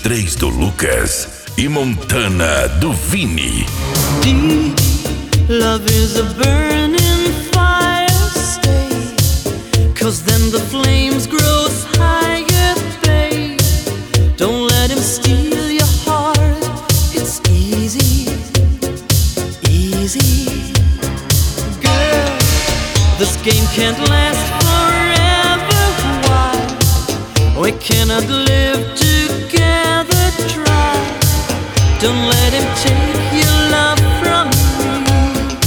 23 do Lucas e Montana do Vini. Deep love is a burning fire, stay, 'cause then the flames grows higher, babe. Don't let him steal your heart, it's easy, easy. Girl, this game can't last forever, why? We cannot live together, try. Don't let him take your love from me.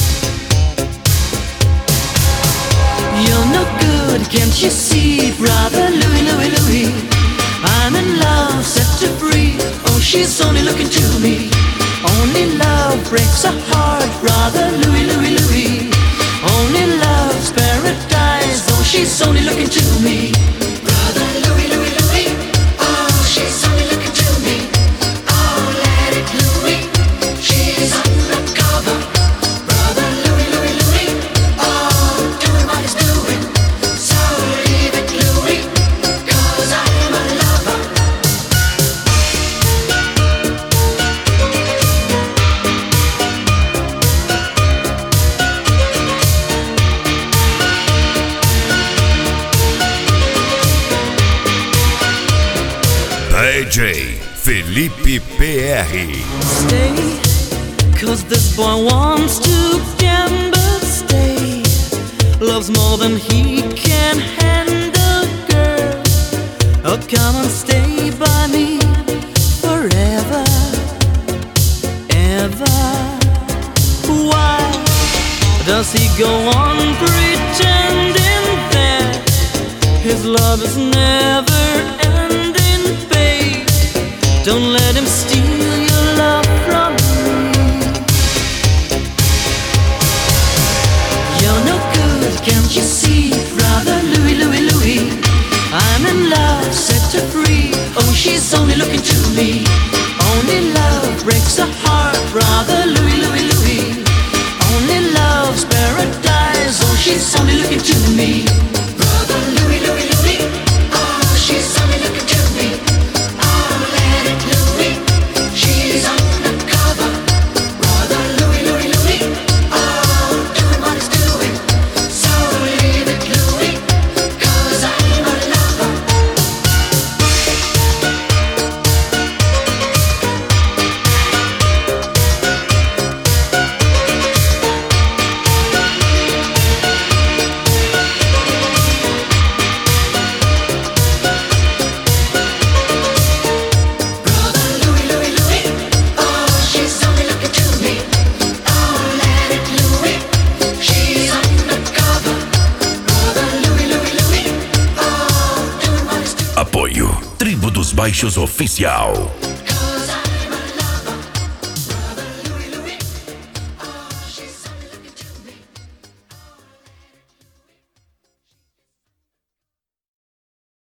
You're no good, can't you see, brother Louie, Louie, Louie? I'm in love, set her free. Oh, she's only looking to me. Only love breaks a heart, brother Louie, Louie, Louie. Only love's paradise. Oh, she's only looking to me. Brother Louie, Louie, Louie. Oh, she's only looking to me. Oh, let it Louie. She's undercover. Brother Louie, Louie, Louie. Oh, doing what he's doing. So leave it Louie, 'cause I'm a lover. DJ Felipe PR. Stay, 'cause this boy wants to gamble, stay. Loves more than he can handle, girl. Oh, come and stay by me forever, ever. Why does he go on pretending that his love is never ending, babe? Don't let him steal your love from me. You're no good, can't you see, brother Louie, Louie, Louie? I'm in love, set her free. Oh, she's only looking to me. Only love breaks a heart, brother Louie, Louie, Louie. Only love's paradise. Oh, she's only looking to me. Brother Louie, Louie, Louie. Oh, she's only looking to me. Oh, let it Louie. She's undercover. Brother Louie, Louie, Louie. Oh, doing what he's doing. So leave it Louie, 'cause I'm a lover. Brother Louie, Louie, Louie. Oh, she's only looking to me. Oh, let it Louie. She's undercover. Brother Louie, Louie, Louie. Oh, doing what he's doing. Apoio Tribo dos Baixos Oficial.